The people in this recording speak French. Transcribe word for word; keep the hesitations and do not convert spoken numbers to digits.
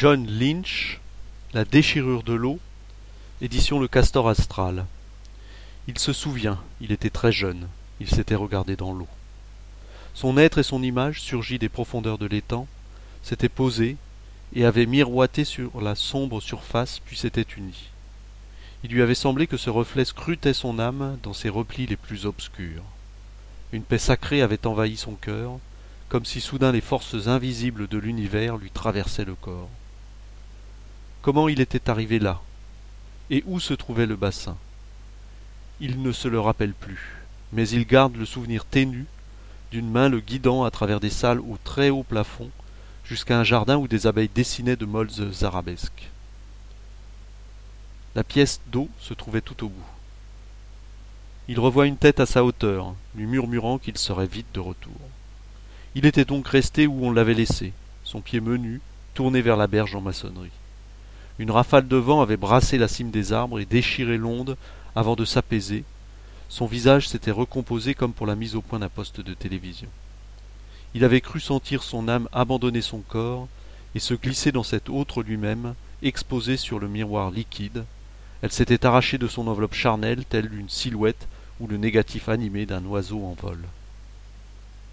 John Lynch, La déchirure de l'eau, édition Le Castor Astral. Il se souvient, il était très jeune, il s'était regardé dans l'eau. Son être et son image, surgis des profondeurs de l'étang, s'étaient posés et avaient miroité sur la sombre surface, puis s'étaient unis. Il lui avait semblé que ce reflet scrutait son âme dans ses replis les plus obscurs. Une paix sacrée avait envahi son cœur, comme si soudain les forces invisibles de l'univers lui traversaient le corps. Comment il était arrivé là? Et où se trouvait le bassin? Il ne se le rappelle plus, mais il garde le souvenir ténu d'une main le guidant à travers des salles au très haut plafond, jusqu'à un jardin où des abeilles dessinaient de molles arabesques. La pièce d'eau se trouvait tout au bout. Il revoit une tête à sa hauteur, lui murmurant qu'il serait vite de retour. Il était donc resté où on l'avait laissé, son pied menu, tourné vers la berge en maçonnerie. Une rafale de vent avait brassé la cime des arbres et déchiré l'onde avant de s'apaiser. Son visage s'était recomposé comme pour la mise au point d'un poste de télévision. Il avait cru sentir son âme abandonner son corps et se glisser dans cet autre lui-même, exposé sur le miroir liquide. Elle s'était arrachée de son enveloppe charnelle telle une silhouette ou le négatif animé d'un oiseau en vol.